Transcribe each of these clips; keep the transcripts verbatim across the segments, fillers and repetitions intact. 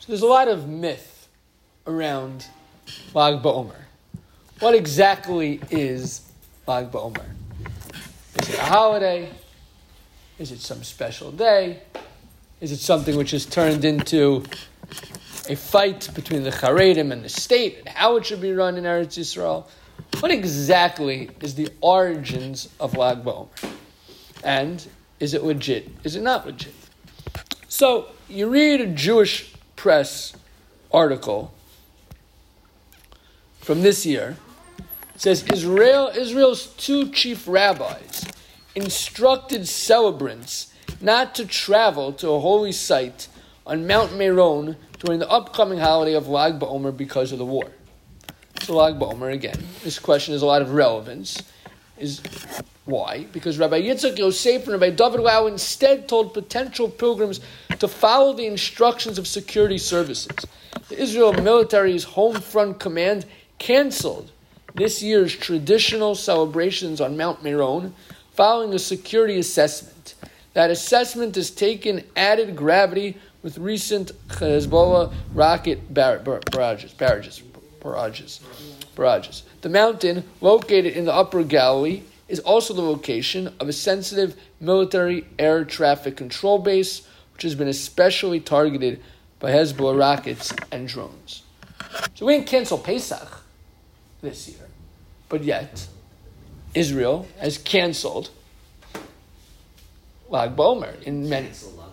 there's a lot of myth around Lag BaOmer. What exactly is Lag BaOmer? Is it a holiday? Is it some special day? Is it something which has turned into a fight between the Charedim and the state and how it should be run in Eretz Yisrael? What exactly is the origins of Lag BaOmer? And is it legit? Is it not legit? So you read a Jewish press article from this year. It says Israel, Israel's two chief rabbis instructed celebrants not to travel to a holy site on Mount Meron during the upcoming holiday of Lag BaOmer because of the war. So Lag BaOmer, again, this question has a lot of relevance. Is why? Because Rabbi Yitzchak Yosef and Rabbi David Lau instead told potential pilgrims to follow the instructions of security services. The Israel military's Home Front Command canceled this year's traditional celebrations on Mount Meron following a security assessment. That assessment has taken added gravity with recent Hezbollah rocket bar- bar- barrages, barrages, barrages, barrages. The mountain, located in the Upper Galilee, is also the location of a sensitive military air traffic control base, which has been especially targeted by Hezbollah rockets and drones. So we didn't cancel Pesach this year, but yet Israel has canceled Lag BaOmer in many.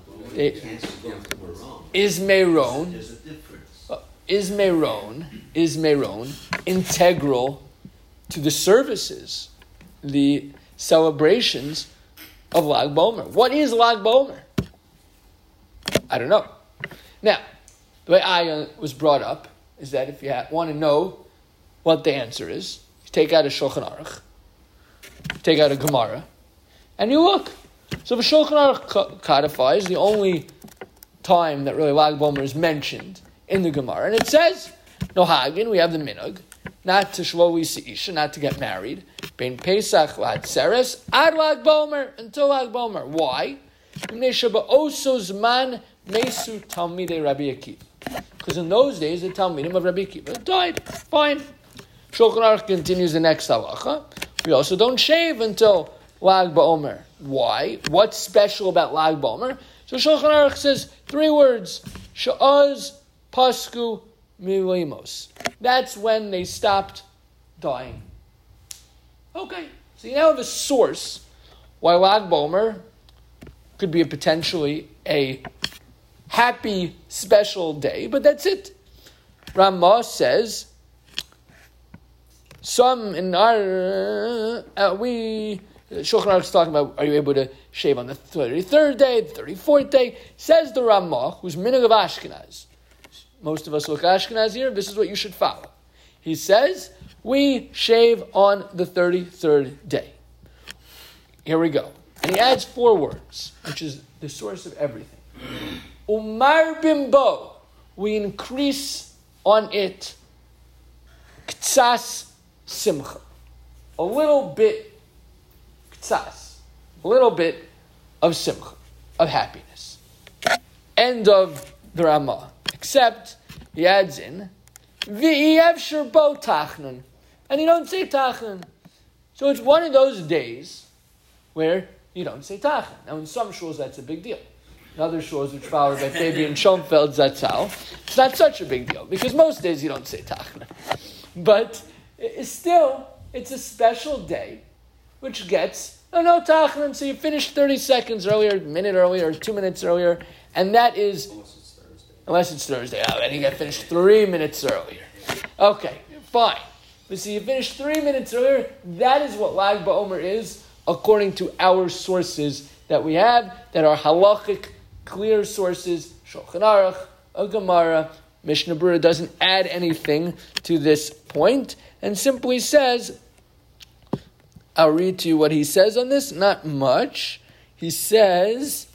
Is Meron? There's a difference. Is Meron? Is Meron integral to the services, the celebrations of Lag BaOmer? What is Lag BaOmer? I don't know. Now, the way I was brought up is that if you want to know what the answer is, you take out a Shulchan Aruch, you take out a Gemara, and you look. So the Shulchan Aruch codifies the only time that really Lag BaOmer is mentioned in the Gemara, and it says, no Hagin, we have the minhag, not to shlo isha, not to get married, bein Pesach lad seres, ad Lag BaOmer, until Lag BaOmer. Why? Because in those days, the Talmidim of Rabbi Akiva died. Fine. Shulchan Aruch continues the next halacha. We also don't shave until Lag BaOmer. Why? What's special about Lag BaOmer? So Shulchan Aruch says three words. Sha'az pasku milimos. That's when they stopped dying. Okay. So you now have a source why Lag BaOmer could be a potentially a happy, special day, but that's it. Ramah says, some in our, uh, we, Shulchan Aruch is talking about, are you able to shave on the thirty-third day, the thirty-fourth day? Says the Ramah, who's minhag of Ashkenaz. Most of us look Ashkenaz here, this is what you should follow. He says, we shave on the thirty-third day. Here we go. And he adds four words, which is the source of everything. Umar bimbo, we increase on it ktsas simcha, a little bit ktsas, a little bit of simcha, of happiness. End of the Ramah. Except he adds in v'yevshir bo tachnon, and you don't say tachnon. So it's one of those days where you don't say tachnon. Now in some shuls that's a big deal. In other shuls which follow by Fabian Schoenfeld Zatzal, it's not such a big deal because most days you don't say tachnon. But it's still, it's a special day which gets no no tachnon. So you finish thirty seconds earlier, a minute earlier, or two minutes earlier, and that is unless it's Thursday. Unless it's Thursday, oh, then you get finished three minutes earlier. Okay, fine. But so you finish three minutes earlier. That is what Lag BaOmer is, according to our sources that we have, that are halachic, clear sources, Shulchan Aruch, a Gemara. Mishnah Berurah doesn't add anything to this point, and simply says, I'll read to you what he says on this, not much. He says,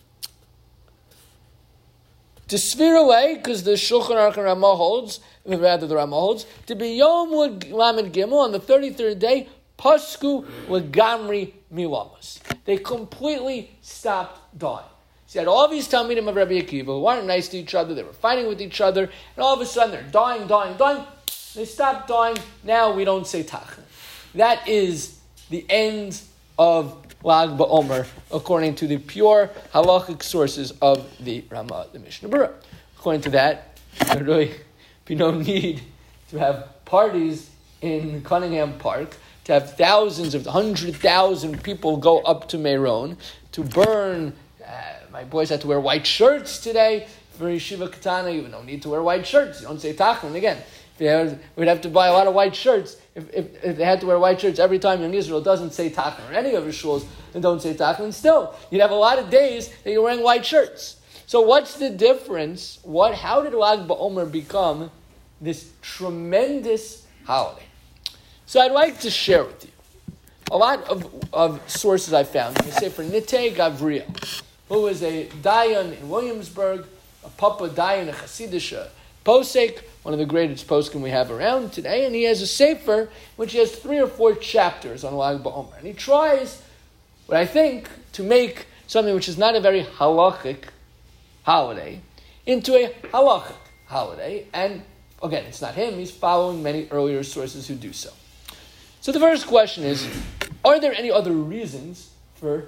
to sphere away, because the Shulchan Aruch and Ramah holds, rather the Ramah holds, to be Yom Lamed Gimel, on the thirty-third day, Pasku Legamri Milamos. They completely stopped dying. So you had all these Talmidim of Rabbi Akiva who weren't nice to each other, they were fighting with each other, and all of a sudden they're dying, dying, dying. They stopped dying. Now we don't say Tachna. That is the end of Lag BaOmer, according to the pure halachic sources of the Ramah, the Mishnah Berurah. According to that, there really be no need to have parties in Cunningham Park, to have thousands of, one hundred thousand people go up to Meron to burn. Uh, my boys had to wear white shirts today for Yeshiva Katana. You don't need to wear white shirts. You don't say Tachon. Again, had, we'd have to buy a lot of white shirts if, if, if they had to wear white shirts every time Young Israel doesn't say Tachon, or any of his shuls and don't say Tachon. And still, you'd have a lot of days that you're wearing white shirts. So what's the difference? What? How did Lag BaOmer become this tremendous holiday? So I'd like to share with you a lot of, of sources I found. They say for Nitei Gavriel, who was a Dayan in Williamsburg, a Papa Dayan, a Hasidish Posek, one of the greatest poskim we have around today, and he has a sefer which has three or four chapters on Lag BaOmer. And he tries, what I think, to make something which is not a very halachic holiday into a halachic holiday. And again, it's not him, he's following many earlier sources who do so. So the first question is, are there any other reasons for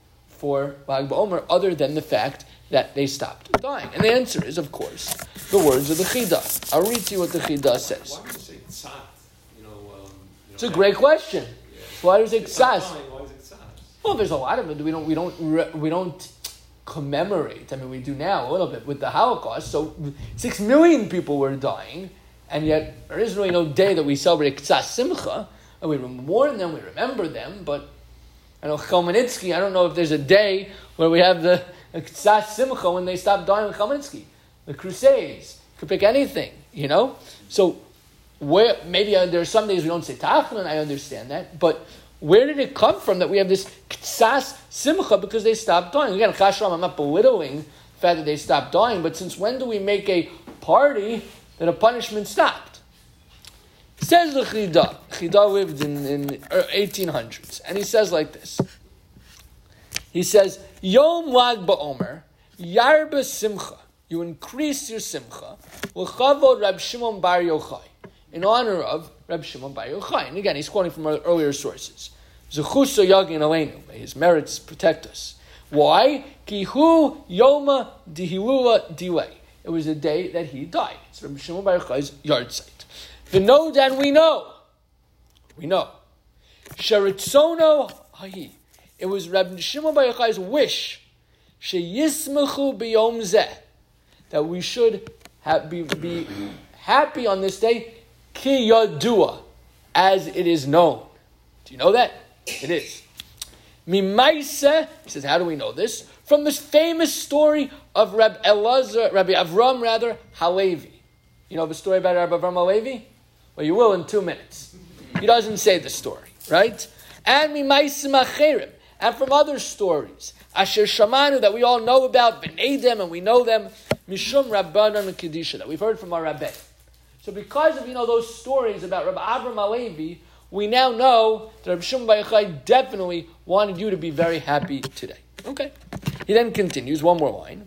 for Lag BaOmer other than the fact that they stopped dying? And the answer is, of course, the words of the Chidah. I'll read to you what the Chidah says. Why do you say tzat? You know, um, you know, it's a great question. Yeah. Why does it tzat? Why is it tzat? Well, there's a lot of it. We don't we don't we don't commemorate. I mean, we do now a little bit with the Holocaust. So six million people were dying, and yet there is really no day that we celebrate tzat simcha. And we mourn them, we remember them, but I know Chmelnytsky, I don't know if there's a day where we have the Tzas Simcha when they stop dying in Chmelnytsky. The Crusades, you could pick anything, you know? So where maybe uh, there are some days we don't say Tachon, I understand that, but where did it come from that we have this Tzas Simcha because they stopped dying? Again, Chashram, I'm not belittling the fact that they stopped dying, but since when do we make a party that a punishment stopped? Says the Chidah. Chidah lived in, in eighteen hundreds. And he says like this. He says, Yom Lag BaOmer, Yarba Simcha. You increase your Simcha. L'chavod Rab Shimon Bar Yochai. In honor of Rab Shimon Bar Yochai. And again, he's quoting from earlier sources. Zechuso Yagin Aleinu. May his merits protect us. Why? Ki hu Yoma Dihilula Dilei. It was a day that he died. It's Rab Shimon Bar Yochai's yard site. The know that we know. We know. Sheritzono hahi. It was Rabbi Shimon Bar Yochai's wish. Sheyismechu b'yom zeh. That we should have, be, be happy on this day. Ki yadua. As it is known. Do you know that? It is. Mimaise. He says, how do we know this? From this famous story of Rabbi Elazar, Rabbi Avram rather, Halevi. You know the story about Rabbi Avram Halevi? Well, you will in two minutes. He doesn't say the story, right? And mimaisim acherim, and from other stories, asher shamanu, that we all know about, b'nei dem, and we know them, mishum rabbanan and kedisha, that we've heard from our rabbi. So because of, you know, those stories about Rabbi Avram Halevi, we now know that Rabbi Shimon Bar Yochai definitely wanted you to be very happy today. Okay. He then continues, one more line.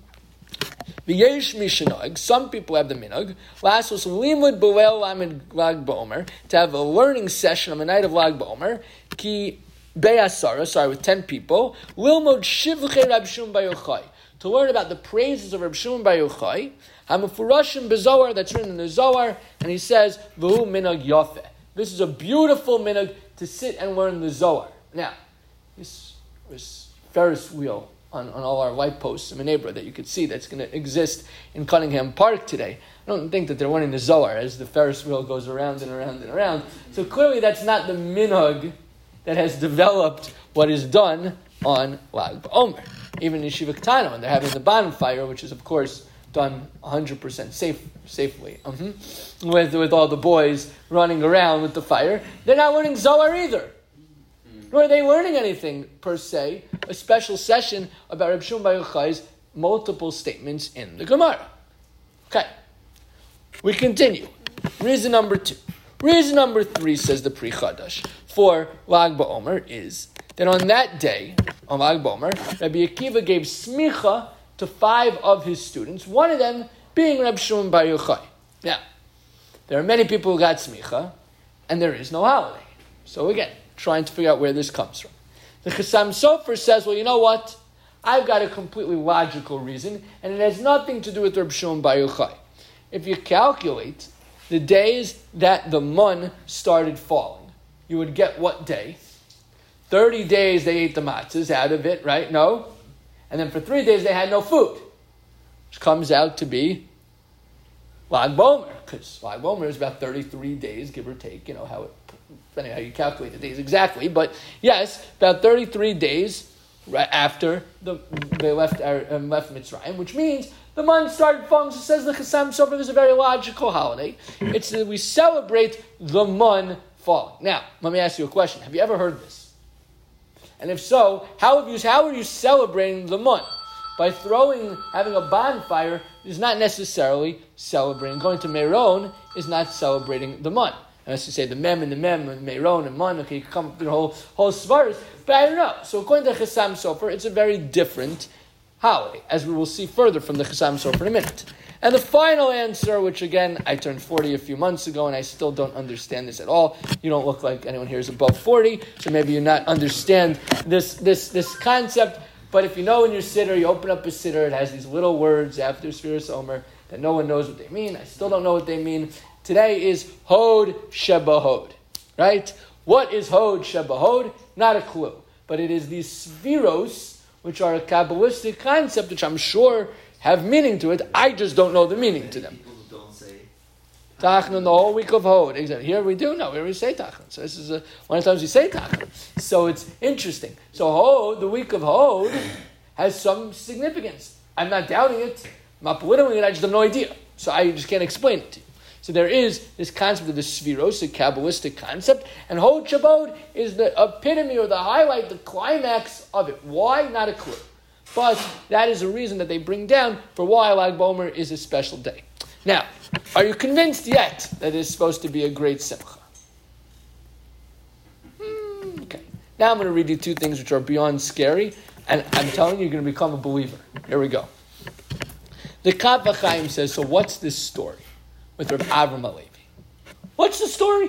V'yesh mishanag, some people have the minhag, lasos limud b'leil Lag BaOmer, to have a learning session on the night of Lag BaOmer, ki be'asara, sorry, with ten people, lilmod shivchei Rab Shimon Bar Yochai, to learn about the praises of Rab Shimon Bar Yochai, hamufurashim b'zohar, that's written in the Zohar, and he says, v'hu minhag yafeh. This is a beautiful minhag to sit and learn the Zohar. Now, this was Ferris wheel On, on all our light posts in the neighborhood that you could see that's going to exist in Cunningham Park today. I don't think that they're learning the Zohar as the Ferris wheel goes around and around and around. So clearly that's not the minhag that has developed what is done on Lag BaOmer. Even in Yeshiva Katana, when they're having the bonfire, which is of course done one hundred percent safe, safely, uh-huh, with, with all the boys running around with the fire, they're not learning Zohar either. Nor are they learning anything, per se, a special session about Reb Shimon Bar Yochai's multiple statements in the Gemara. Okay. We continue. Reason number two. Reason number three, says the Pri Chadash, for Lag BaOmer is that on that day, on Lag BaOmer, Rabbi Akiva gave smicha to five of his students, one of them being Reb Shimon Bar Yochai. Now, there are many people who got smicha, and there is no holiday. So again, trying to figure out where this comes from. The Chassam Sofer says, well, you know what? I've got a completely logical reason, and it has nothing to do with Reb Shimon Bar Yochai. If you calculate the days that the mun started falling, you would get what day? thirty days they ate the matzahs out of it, right? No? And then for three days they had no food, which comes out to be Lag Bomer, because Lag Bomer is about thirty-three days, give or take, you know, how it, depending on how you calculate the days exactly. But yes, about thirty-three days right after the, they left um, left Mitzrayim, which means the month started falling. So says the Chassam Sofer, it was a very logical holiday. It's that we celebrate the month falling. Now, let me ask you a question. Have you ever heard this? And if so, how have you? How are you celebrating the month? By throwing, having a bonfire is not necessarily celebrating. Going to Meron is not celebrating the month. Unless you say the Mem and the Mem and Meron and Mon, okay, you come up with the whole whole svaras. But I don't know. So according to Chassam Sofer, it's a very different holiday, as we will see further from the Chassam Sofer in a minute. And the final answer, which again, I turned forty a few months ago, and I still don't understand this at all. You don't look like anyone here is above forty, so maybe you not understand this this this concept. But if you know in your siddur, you open up a siddur, it has these little words after Sfiras Omer that no one knows what they mean. I still don't know what they mean. Today is Hod Sheba Hod, right? What is Hod Sheba Hod? Not a clue. But it is these Sfiros, which are a Kabbalistic concept, which I'm sure have meaning to it. I just don't know the meaning to them. People don't say Tachnun, the whole week of Hod. Exactly. Here we do. No, here we say Tachnun. So this is a, one of the times we say Tachnun. So it's interesting. So Hod, the week of Hod, has some significance. I'm not doubting it. I'm not belittling it. I just have no idea. So I just can't explain it to you. So there is this concept of the Sfiros, a Kabbalistic concept, and Hod Shabbat is the epitome or the highlight, the climax of it. Why? Not a clue. But that is a reason that they bring down for why Lag Bomer is a special day. Now, are you convinced yet that it is supposed to be a great simcha? Hmm, okay. Now I'm going to read you two things which are beyond scary, and I'm telling you, you're going to become a believer. Here we go. The Kaf HaChaim says, so what's this story with Reb Avram HaLevi? What's the story?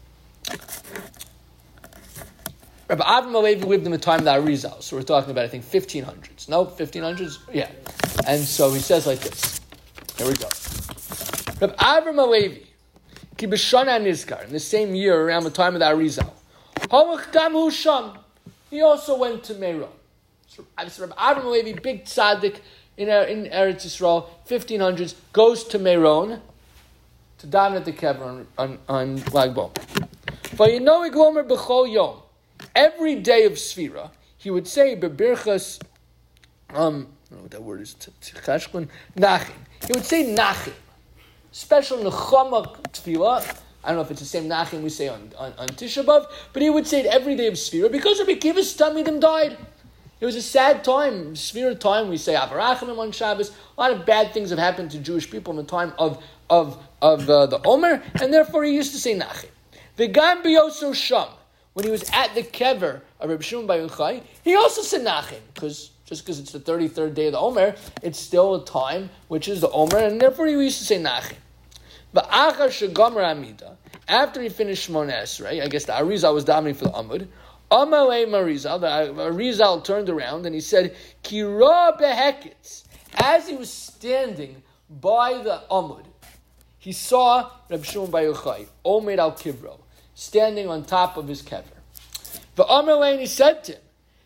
Reb Avram HaLevi lived in the time of the Arizal, so we're talking about, I think, fifteen hundreds. No, fifteen hundreds? Yeah. And so he says like this. Here we go. Reb Avram HaLevi, ki b'shana nizkar, in the same year, around the time of the Arizal, halach gam hu sham, he also went to Meron. So Reb Avram HaLevi, big tzaddik in, in Eretz Yisrael, fifteen hundreds, goes to Meron to daven at the kever on, on, on Lag Bomer. Vayinoig lomer b'chol yom. Every day of Sfira, he would say, Bebirchas, um, I don't know what that word is, Tchashkun, Nachim. He would say Nachim. Special Nechama Tefillah. I don't know if it's the same Nachim we say on, on, on Tisha B'Av, but he would say it every day of Sfira because Rabbi Akiva's Talmidim died. It was a sad time, Sfira time. We say Avarachim on Shabbos. A lot of bad things have happened to Jewish people in the time of of of uh, the Omer, and therefore he used to say Nachim. V'gam b'yoso sham. When he was at the kever of Reb Shimon Bar Yochai, he also said Nachim, because just because it's the thirty-third day of the Omer, it's still a time which is the Omer, and therefore he used to say Nachim. V'achar shegomer Amida, after he finished Shmona Esrei, I guess the Arizal was davening for the Amud, Amalei Marizal, the Arizal turned around and he said, Kira beheketz. As he was standing by the Amud, he saw Reb Shimon Bar Yochai, Omer al Kivro, standing on top of his kever. V'amalei, he said to him,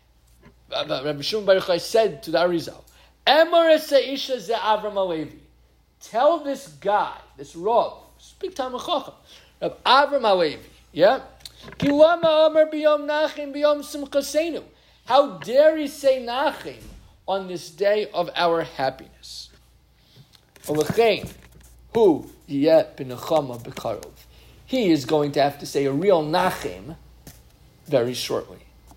Reb Shimon Bar Yochai said to the Arizal, Emor esa'isha ze Avram HaLevi. Tell this guy, this Rav, speak time of Chacham, Reb Avram HaLevi, yeah? Ki lama amar biyom nachim biyom simchasenu. How dare he say nachim on this day of our happiness? Olechein, hu yeh b'nechama b'karov. He is going to have to say a real nachim very shortly.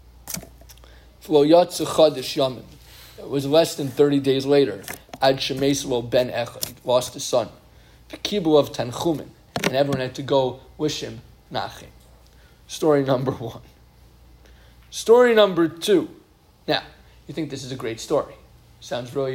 It was less than thirty days later. Ad Shemeslo ben Echad, he lost his son. Kibu of Tanchumen, and everyone had to go wish him nachim. Story number one. Story number two. Now, you think this is a great story. Sounds really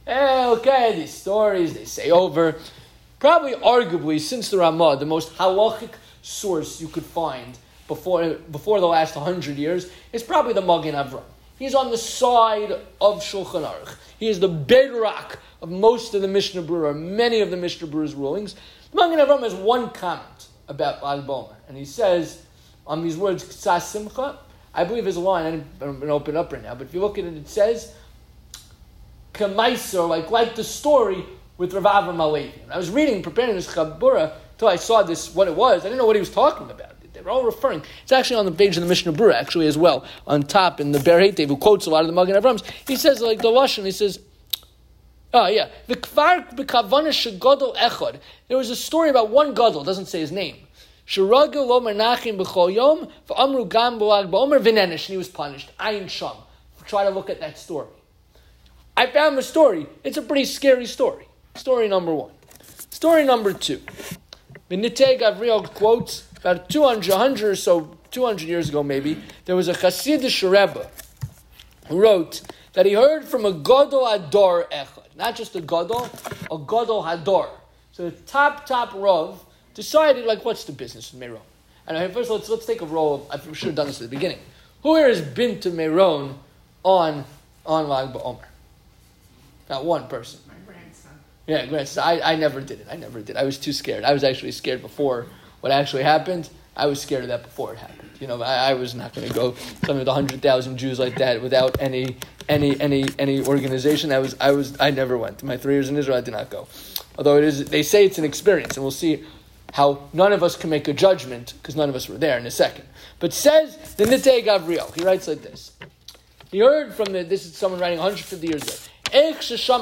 Eh, okay, these stories, they say over. Probably, arguably, since the Ramah, the most halachic source you could find before before the last hundred years is probably the Magen Avram. He's on the side of Shulchan Aruch. He is the bedrock of most of the Mishnah Berurah, or many of the Mishnah Berurah's rulings. The Magen Avram has one comment about Lag BaOmer, and he says on these words, Ktsas Simcha, I believe his line, I didn't, I'm going to open it up right now, but if you look at it, it says, K'maiser, like, like the story with Rav Avram Halevi. And I was reading, preparing this Chabura, until I saw this, what it was. I didn't know what he was talking about. They were all referring. It's actually on the page of the Mishnah Berurah, actually, as well. On top, in the Ber Heitev, who quotes a lot of the Magen Avrams. He says, like the Lashon, he says, oh, yeah. The Kfar b'kavana shegadol echad. There was a story about one gadol, it doesn't say his name. Shiragel lo menachim b'chol yom, v'amru gam b'Lag BaOmer v'nenesh, and he was punished. Ayin sham. Try to look at that story. I found the story. It's a pretty scary story. Story number one. Story number two. The Nitei Gavriel quotes, about two hundred, one hundred or so, two hundred years ago maybe, there was a Hasidic Rebbe who wrote that he heard from a Gadol Hador Echad. Not just a Gadol, a Gadol Hador. So the top, top Rav decided, like, what's the business of Meron? And first let's, let's take a roll of, I've sure done this at the beginning. Who here has been to Meron on, on Lag BaOmer? Not one person. My grandson. Yeah, grandson. I, I never did it. I never did. I was too scared. I was actually scared before what actually happened. I was scared of that before it happened. You know, I, I was not going to go some of the hundred thousand Jews like that without any any any any organization. I was I was I never went. My three years in Israel, I did not go. Although it is, they say it's an experience, and we'll see how none of us can make a judgment because none of us were there in a second. But says the Nitei Gavriel, he writes like this. He heard from the. This is someone writing one hundred fifty years ago. He said,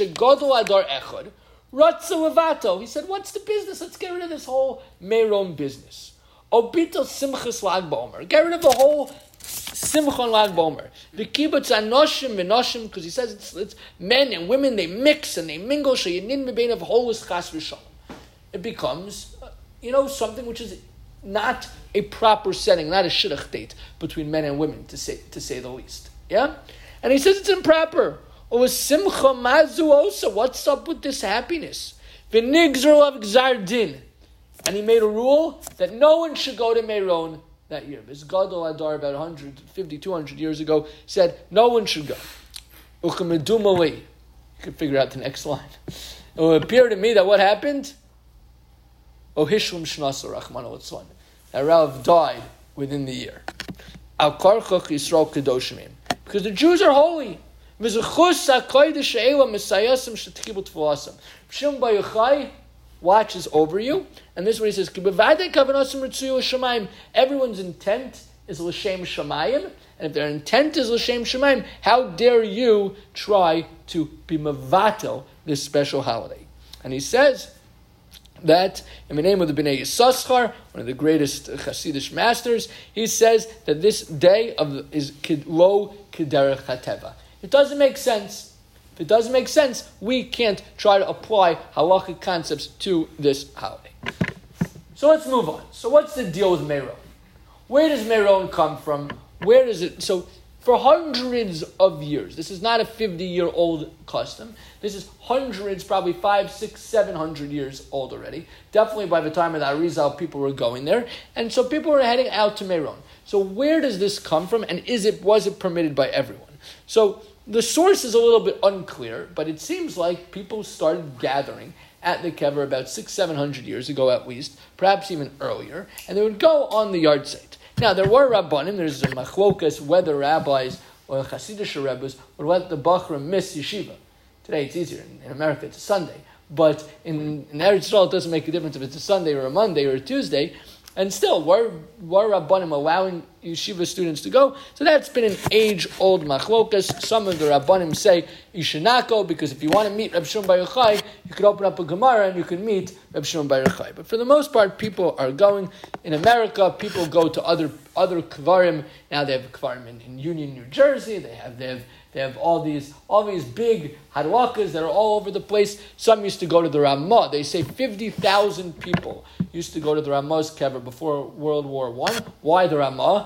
what's the business? Let's get rid of this whole Meron business. Obitel Simchas Lag BaOmer. Get rid of the whole Simcha on Lag BaOmer. The kibbutz anoshim v'noshim, because he says it's, it's men and women, they mix and they mingle. She'yinin mebein of holus chas v'shalom. It becomes, you know, something which is not a proper setting, not a shidduch date between men and women, to say to say the least. Yeah, and he says it's improper. Oh, simcha mazu osa. What's up with this happiness? V'nigzar of gzar din. And he made a rule that no one should go to Meron that year. This Gadol Hador, about one hundred fifty, two hundred years ago, said no one should go. Uchamedumali. You can figure out the next line. It will appear to me that what happened? Oh, Hishlam Shnasa Rachman al-Tzlan. That Rav died within the year. Al Karchach Yisrael Kedoshimim. Because the Jews are holy. Shimon Bar Yochai watches over you, and this is what he says: everyone's intent is l'shem shamayim, and if their intent is l'shem shamayim, how dare you try to be mevatel this special holiday? And he says that in the name of the Bnei Yissaschar, one of the greatest Hasidic masters, he says that this day of is lo kederech hateva. It doesn't make sense. If it doesn't make sense, we can't try to apply halachic concepts to this holiday. So let's move on. So what's the deal with Meron? Where does Meron come from? Where does it... So for hundreds of years, this is not a fifty-year-old custom. This is hundreds, probably five, six, seven hundred years old already. Definitely by the time of the Arizal, people were going there. And so people were heading out to Meron. So where does this come from? And is it was it permitted by everyone? So the source is a little bit unclear, but it seems like people started gathering at the kever about six, seven hundred years ago at least, perhaps even earlier, and they would go on the yard site. Now there were rabbanim. There's a machlokas whether rabbis or Hasidic rabbis would let the bachram miss yeshiva. Today it's easier. In, in America it's a Sunday, but in, in Eretz Yisrael it doesn't make a difference if it's a Sunday or a Monday or a Tuesday. And still, were, were Rabbanim allowing yeshiva students to go? So that's been an age-old machlokas. Some of the Rabbanim say you should not go because if you want to meet Reb Shimon Bar Yochai, you could open up a Gemara and you could meet Reb Shimon Bar Yochai. But for the most part, people are going. In America, people go to other other kvarim. Now they have kvarim in, in Union, New Jersey. They have they have they have all these all these big hadlakas that are all over the place. Some used to go to the Ramah. They say fifty thousand people used to go to the Ramah's kever before World War One. Why the Ramah?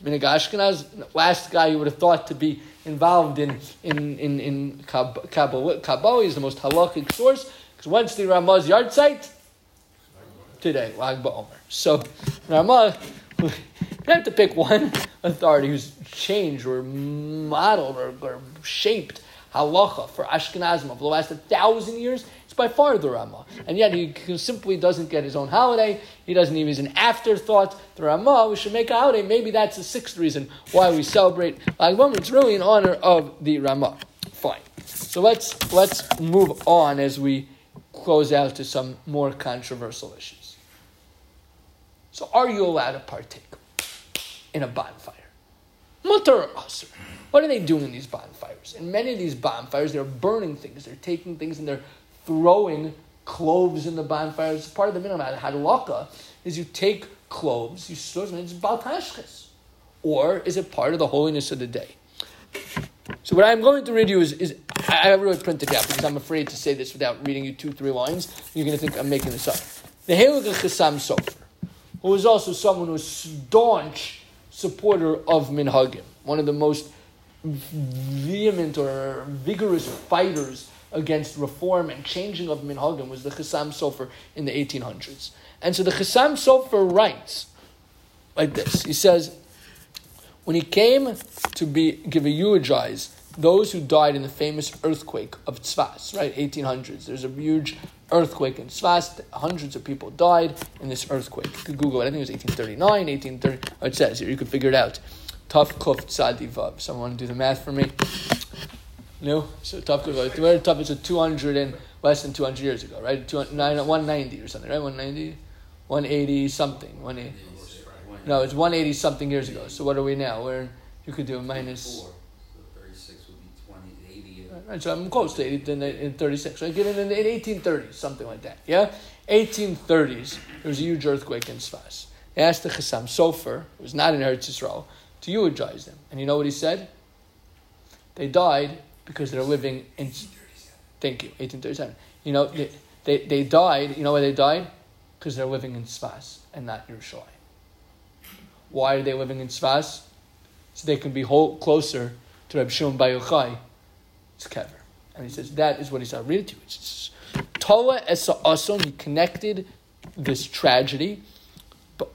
Minig Ashkenaz, last guy you would have thought to be involved in in in in Kabbalah. Kabbalah is the most halakhic source because when's the Ramah's yard site? Today, Lag BaOmer. So Ramah, you have to pick one authority who's changed or modeled or, or shaped halacha for Ashkenazim over the last thousand years. It's by far the Ramah, and yet he simply doesn't get his own holiday. He doesn't even. He's an afterthought. The Ramah, we should make a holiday. Maybe that's the sixth reason why we celebrate Lag BaOmer. It's really in honor of the Ramah. Fine. So let's let's move on as we close out to some more controversial issues. So, are you allowed to partake in a bonfire? Mutar or asur? What are they doing in these bonfires? In many of these bonfires, they're burning things. They're taking things and they're throwing cloves in the bonfires. Part of the minimum hadlaka is you take cloves, you store them, and it's bal tashchis. Or is it part of the holiness of the day? So what I'm going to read you is, is I have really printed it out because I'm afraid to say this without reading you two, three lines. You're going to think I'm making this up. The Heilig Chasam Sofer, who is also someone who's staunch supporter of minhagim, one of the most vehement or vigorous fighters against reform and changing of minhagim was the Chasam Sofer in the eighteen hundreds. And so the Chasam Sofer writes like this. He says, when he came to be give a eulogize those who died in the famous earthquake of Tzfas, right, eighteen hundreds. There's a huge earthquake in Tzfas. Hundreds of people died in this earthquake. You could Google it. I think it was eighteen thirty-nine, eighteen thirty. Oh, it says here. You could figure it out. Taf Kuf Tzadi Vav. Someone want to do the math for me? No? So Taf Kuf Tzadi Vav is a two hundred and less than two hundred years ago, right? one ninety or something, right? one ninety? one eighty something. one eighty. No, it's one eighty something years ago. So what are we now? We're, you could do a minus... Right, so I'm close to eighty in thirty-six. So I get it in, in eighteen thirties, something like that. Yeah, eighteen thirties. There was a huge earthquake in Tzfas. They asked the Chasam Sofer, who was not in Eretz Yisrael, to eulogize them. And you know what he said? They died because they're living in. Thank you, eighteen thirty-seven. You know they they, they died. You know why they died? Because they're living in Tzfas and not Yerushalayim. Why are they living in Tzfas? So they can be whole, closer to Reb Shimon Bar Yochai. It's kever. And he says, that is what he said. Read it to you. It's Tola Esa Ason, he connected this tragedy to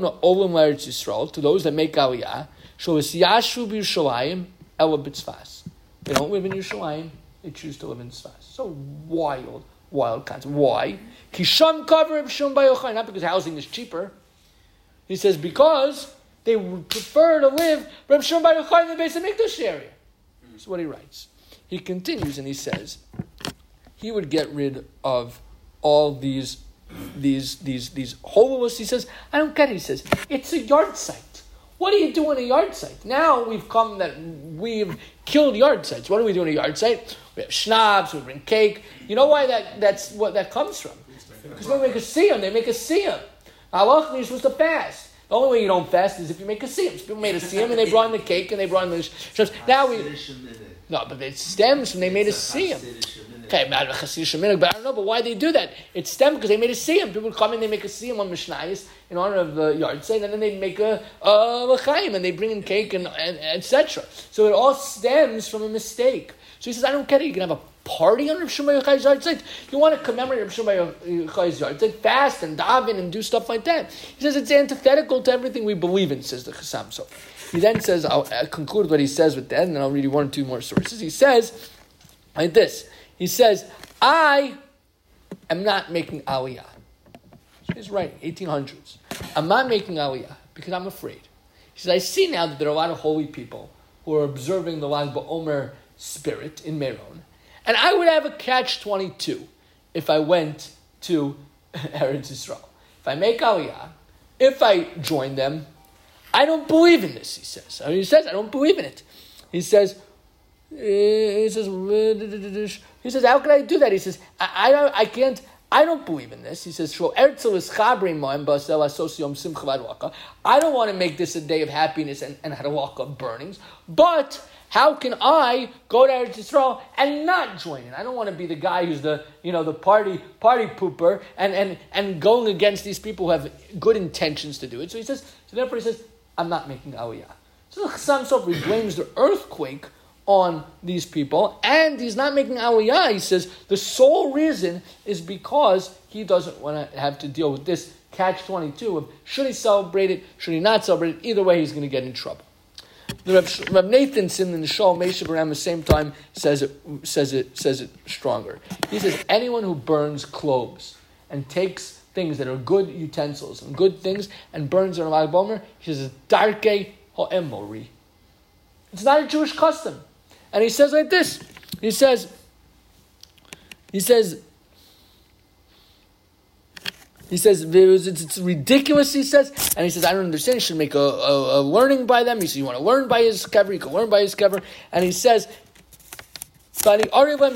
those that make Aliyah. Yashu b'Yerushalayim ela b'Tzfas. They don't live in Yerushalayim, they choose to live in Tzfas. So wild, wild concept. Why? Kisham kaver Reb Shimon Bar Yochai, not because housing is cheaper. He says, because they would prefer to live Reb Shimon Bar Yochai in the Beis HaMikdash area. That's what he writes. He continues and he says he would get rid of all these these these these holowos. He says, I don't get it. He says, it's a yard site. What do you do in a yard site? Now we've come that we've killed yard sites. What do we do in a yard site? We have schnapps, we bring cake. You know why that, that's what that comes from? Because when we make a siyum, they make a siyum. Halach, you're supposed to fast. The only way you don't fast is if you make a siyum. So people made a siyum and they brought in the cake and they brought in the schnapps. Now we... No, but it stems from they made a siyum. Okay, but I don't know, but why they do that? It stems because they made a siyum. People would come in, they make a siyum on Mishnayos in honor of the yard site, and then they make a l'chaim, and they bring in cake and, and et cetera. So it all stems from a mistake. So he says, I don't get it. You can have a party on Reb Shimon Bar Yochai's yard site. You want to commemorate Reb Shimon Bar Yochai's yard site, fast and daven and do stuff like that. He says it's antithetical to everything we believe in, says the Chasam Sofer. He then says, I'll conclude what he says with that, and then I'll read you one or two more sources. He says, like this, he says, I am not making aliyah. So he's right, eighteen hundreds. I'm not making aliyah because I'm afraid. He says, I see now that there are a lot of holy people who are observing the Lag BaOmer spirit in Meron, and I would have a catch twenty-two if I went to Eretz Yisrael. If I make aliyah, if I join them, I don't believe in this, he says. I mean, he says, I don't believe in it. He says, he says, he says, how can I do that? He says, I, I, don't, I can't, I don't believe in this. He says, I don't want to make this a day of happiness and, and hadalaka burnings, but how can I go to Eretz Yisrael and not join in? I don't want to be the guy who's the, you know, the party party pooper and, and, and going against these people who have good intentions to do it. So he says, so therefore he says, I'm not making aliyah. So the Chassam Sofer blames the earthquake on these people, and he's not making aliyah. He says the sole reason is because he doesn't want to have to deal with this catch twenty-two of should he celebrate it, should he not celebrate it. Either way, he's going to get in trouble. The Reb, Reb Nathanson in the Shalom Meshav around the same time says it says it says it stronger. He says anyone who burns cloves and takes things that are good utensils and good things and burns them on Lag Bomer, he says darkei ha'emori. It's not a Jewish custom. And he says like this. He says, he says, he says, it's, it's ridiculous, he says. And he says, I don't understand. You should make a, a, a learning by them. He says, you want to learn by his cover, you can learn by his cover. And he says, you want to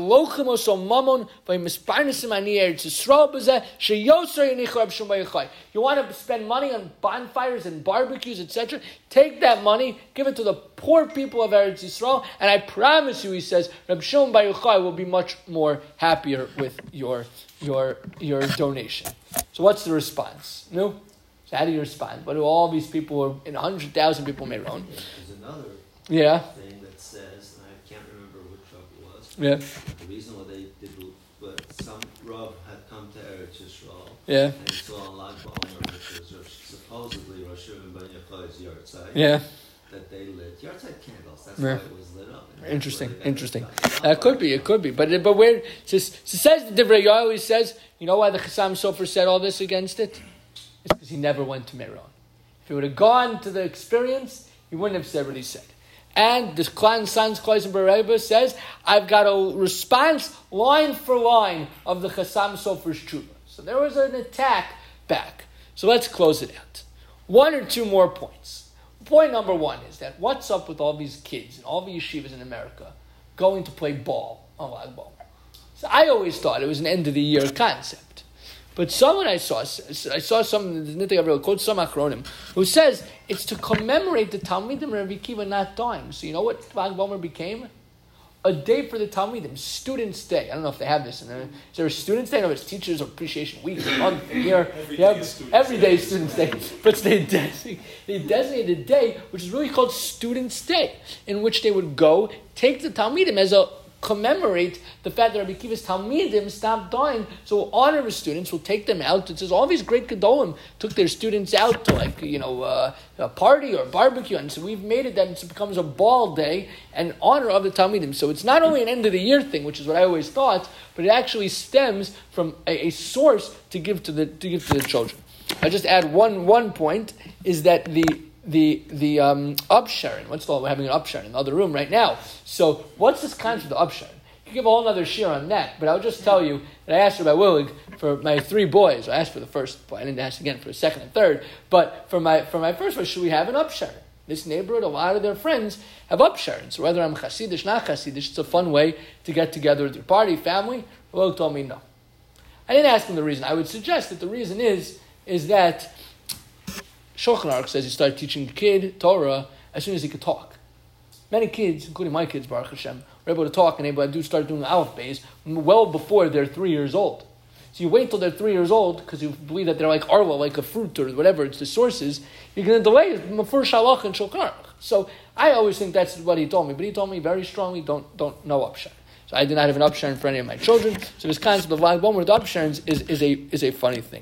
spend money on bonfires and barbecues, et cetera. Take that money, give it to the poor people of Eretz Yisrael, and I promise you, he says, Reb Shimon Bar Yochai will be much more happier with your your your donation. So what's the response? No? So how do you respond? What do all these people, are in one hundred thousand people made wrong? There's another yeah. thing that says, and I can't remember which Rav it was. Yeah. The reason why they did, but some Rav had come to Eretz Yisrael. Yeah. And he saw on Lag Bomer, which was supposedly Rosh Hashanah Ben Yochai's yahrzeit. Yeah. That they lit yahrzeit candles. That's yeah. why it was lit up. And interesting, interesting. It Uh, it could be, it could be. But but where, so, so says the Divrei Yoel, always says, you know why the Chassam Sofer said all this against it? It's because he never went to Meron. If he would have gone to the experience, he wouldn't have said what he said. And the Klan Sans Kloisen Bereba says, I've got a response line for line of the Chassam Sofer's tshuva. So there was an attack back. So let's close it out. One or two more points. Point number one is that what's up with all these kids and all the yeshivas in America going to play ball on Lag Bomer? So I always thought it was an end of the year concept. But someone I saw, I saw some, I quote some Achronim, who says it's to commemorate the Talmidim Rabbi Akiva not dying. So you know what Lag Bomer became? A day for the Talmidim, Students' Day. I don't know if they have this. In there. Is there a Students' Day? No, it's Teachers Appreciation Week, a month, a year. Every yeah, day is Students' every Day. day is Students' Day. But they designated, they designated a day which is really called Students' Day, in which they would go take the Talmidim as a commemorate the fact that Rabbi Akiva's Talmidim stopped dying. So we'll honor his students. We'll take them out. It says all these great Gedolim took their students out to like, you know, uh, a party or a barbecue. And so we've made it that it becomes a ball day and honor of the Talmidim. So it's not only an end of the year thing, which is what I always thought, but it actually stems from a, a source to give to the to give to the children. I just add one one point is that the The the um, upsharing. What's the we're having an upsharing in the other room right now. So what's this concept of upsharing? You can give a whole other shir on that, but I'll just tell you that I asked Rabbi Willig for my three boys. I asked for the first boy. I didn't ask again for the second and third. But for my for my first boy, should we have an upsharing? This neighborhood, a lot of their friends have upsharing. So whether I'm Hasidish, not Hasidish, it's a fun way to get together with your party, family. Willig told me no. I didn't ask him the reason. I would suggest that the reason is is that Shulchan Aruch says you start teaching the kid Torah as soon as he could talk. Many kids, including my kids, Baruch Hashem, are able to talk and able to do start doing Aleph Beis well before they're three years old. So you wait till they're three years old because you believe that they're like arla, like a fruit or whatever. It's the sources. You're going to delay it for Shalach and Shulchan Aruch. So I always think that's what he told me, but he told me very strongly don't don't no upsharing. So I did not have an upsharing for any of my children. So this concept of Lag Bomer with upsharings is is a is a funny thing.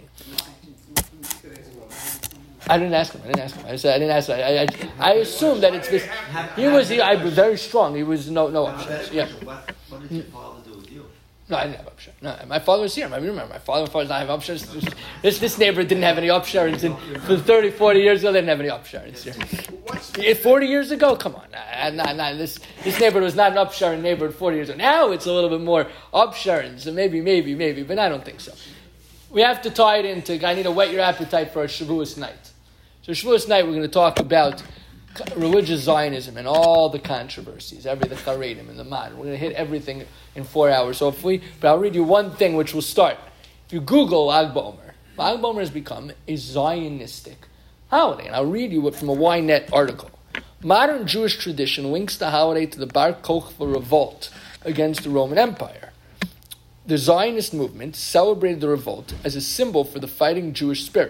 I didn't ask him. I didn't ask him. I said I didn't ask him. I, I, I assume that it's this. He was he, I was very strong. He was no no upsharings. Yeah. What, what did your father do with you? No, I didn't have upsharings. No, my father was here. I remember my father. My father did not have upsharings. This this neighbor didn't have any upsharings, and for thirty, forty years ago, they didn't have any upsharings here. Yeah, forty years ago, come on. Nah, nah, nah, this this neighborhood was not an upsharing neighborhood forty years ago. Now it's a little bit more upsharings. So maybe, maybe, maybe, but I don't think so. We have to tie it into. I need to whet your appetite for a Shavuos night. So Shavuos night, we're going to talk about religious Zionism and all the controversies, every the Charedim and the modern. We're going to hit everything in four hours, hopefully. But I'll read you one thing, which will start. If you Google Lag Bomer, Lag Bomer has become a Zionistic holiday, and I'll read you from a Y net article. Modern Jewish tradition links the holiday to the Bar Kokhba revolt against the Roman Empire. The Zionist movement celebrated the revolt as a symbol for the fighting Jewish spirit.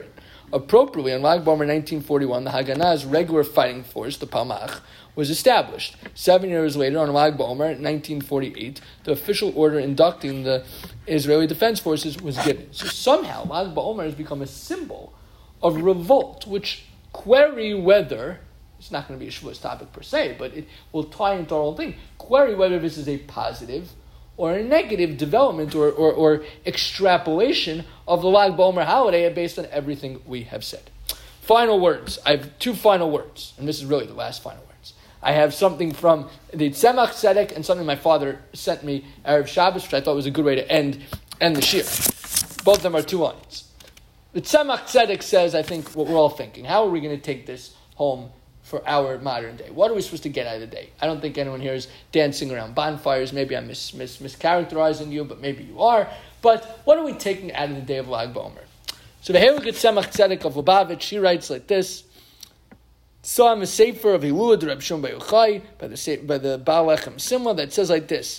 Appropriately, on Lag B'Omer nineteen forty-one, the Haganah's regular fighting force, the Palmach, was established. Seven years later, on Lag B'Omer nineteen forty-eight, the official order inducting the Israeli Defense Forces was given. So somehow, Lag B'Omer has become a symbol of revolt, which query whether, it's not going to be a Shavuos topic per se, but it will tie into our whole thing, query whether this is a positive or a negative development or, or, or extrapolation of the Lag B'Omer holiday based on everything we have said. Final words. I have two final words, and this is really the last final words. I have something from the Tzemach Tzedek and something my father sent me Erev Shabbos, which I thought was a good way to end, end the shir. Both of them are two lines. The Tzemach Tzedek says, I think, what we're all thinking. How are we going to take this home for our modern day? What are we supposed to get out of the day? I don't think anyone here is dancing around bonfires. Maybe I'm mis- mis- mischaracterizing you, but maybe you are. But what are we taking out of the day of Lag B'Omer? So the Heilige Tzemach Tzedek of Lubavitch, she writes like this. So I'm a sefer of Hilulad Reb Shimon Bar Yochai by the by the Baal Lechem Simla that says like this: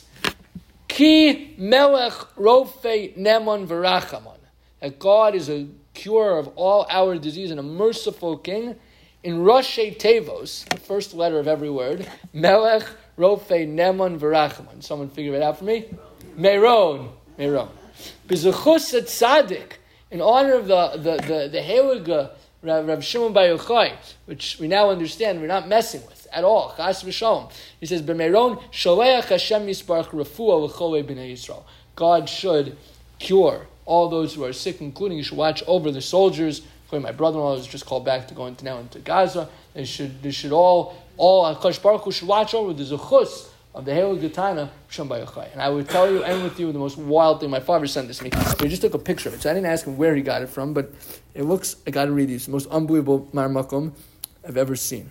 Ki Melech Rofei Neman V'Rachamon. That God is a cure of all our disease and a merciful King. In Roshei Tevos, the first letter of every word, Melech Rofei Neman V'Rachamon. Someone figure it out for me. Meron, Meron. B'Zechus Tzaddik, in honor of the the the, the Heilige Rav Shimon Bar Yochai, which we now understand we're not messing with at all. Chas v'shalom. He says, "B'Meron Sholeach Hashem Yisparach Refuah L'Cholei B'nei Yisrael." God should cure all those who are sick, including He should watch over the soldiers. My brother-in-law was just called back to go into now into Gaza. They should they should all all Hakadosh Baruch Hu should watch over the zechus of the Heilige Tana Shimon Bar Yochai. And I would tell you, end with you, the most wild thing. My father sent this to me. So he just took a picture of it. So I didn't ask him where he got it from, but it looks, I got to read these. The most unbelievable marmakum I've ever seen.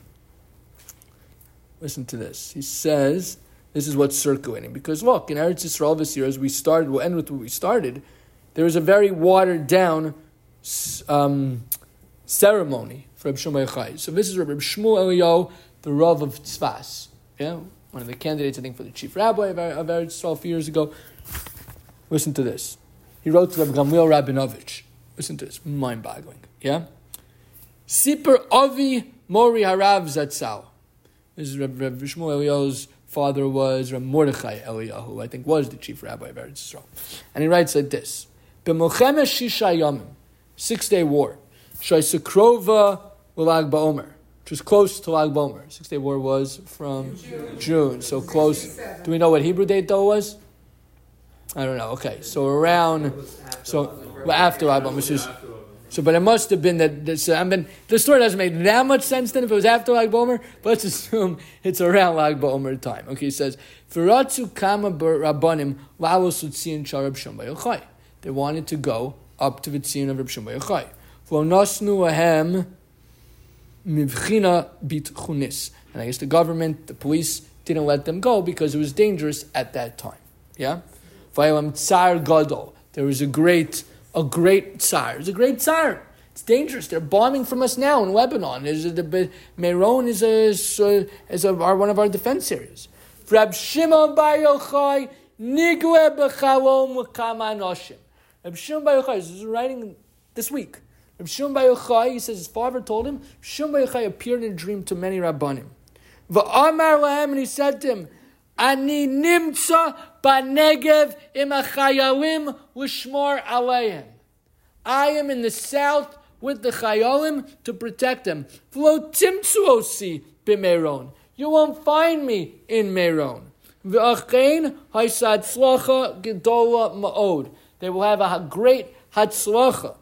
Listen to this. He says, this is what's circulating. Because look, in Eretz Yisrael this year, as we started, we'll end with what we started, there was a very watered down um, ceremony for Reb Shimon Bar Yochai. So this is Reb Shmuel Eliyahu, the Rav of Tzfas. Yeah, one of the candidates, I think, for the chief rabbi of Eretz Yisrael a few years ago. Listen to this. He wrote to Reb Gamliel Rabinovich. Listen to this. Mind-boggling. Yeah? Siper Avi Mori Harav Zatzal. This is Reb, Reb Shmuel Eliyahu's father was Reb Mordechai Eliyahu, who I think was the chief rabbi of Eretz Yisrael. And he writes like this. B'milchemes Shisha Yomim, six-day war. Shaisakrova Lag Ba'omer, which was close to Lag B'Omer. Six-day war was from June. June, so close. Do we know what Hebrew date though was? I don't know. Okay, so around, so well, after Lag B'Omer, which is, so, but it must have been that. This, I mean, the story doesn't make that much sense then if it was after Lag B'Omer. But let's assume it's around Lag B'Omer time. Okay, he says, "V'ratzu kama rabbanim lalos utzion shel Reb Shimon Bar Yochai." They wanted to go up to the tzion of Reb Shimon Bar Yochai. V'nosnu ahem mivchina bitchunis, and I guess the government, the police, didn't let them go because it was dangerous at that time. Yeah, v'aylam tsar gadol. There was a great, a great tsar. It was a great tsar. It's dangerous. They're bombing from us now in Lebanon. There's a, the Meron is a is a, our, one of our defense areas. Reb Shimon Bar Yochai nigle b'chalom l'kama anoshim. Reb Shimon Bar Yochai, this is writing this week. Reb Shimon Bar Yochai, he says his father told him, Shimon Bar Yochai appeared in a dream to many Rabbanim. V'amar lahem, and he said to him, Ani nimtza b'negev im achayalim l'shmor aleihem. I am in the south with the chayalim to protect them. V'lo timtzu osi b'Meron. You won't find me in Meron. V'achein haisatzlacha gedola ma'od. They will have a great hatzlacha.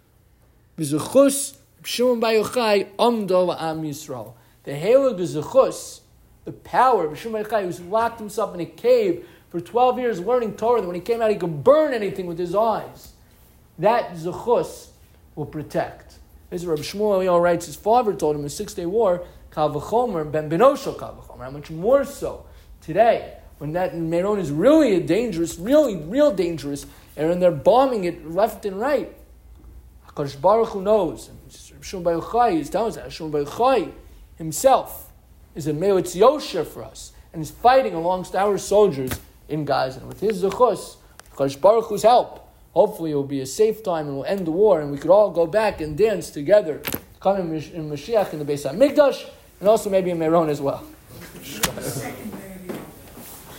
V'zechus Shimon Bar Yochai amdo la'am Yisrael. The Heilige Zechus, the power of Shimon Bar Yochai, who's locked himself in a cave for twelve years learning Torah, that when he came out he could burn anything with his eyes. That Zechus will protect. This is Rabbi Shmuel Eliyahu writes, his father told him in the Six-Day War, Kal v'chomer ben benoshel kal v'chomer. How much more so today, when that Meron is really dangerous, really, real dangerous, and they're bombing it left and right. HaKadosh Baruch Hu knows, and Shimon Bar Yochai is telling us that Shimon Bar Yochai himself is a Me'etz Yosher for us, and is fighting amongst our soldiers in Gaza. And with his Zechus, HaKadosh Baruch Hu's help, hopefully it will be a safe time and we'll end the war and we could all go back and dance together, come in, in Mashiach in the Beis HaMikdash, and also maybe in Meron as well.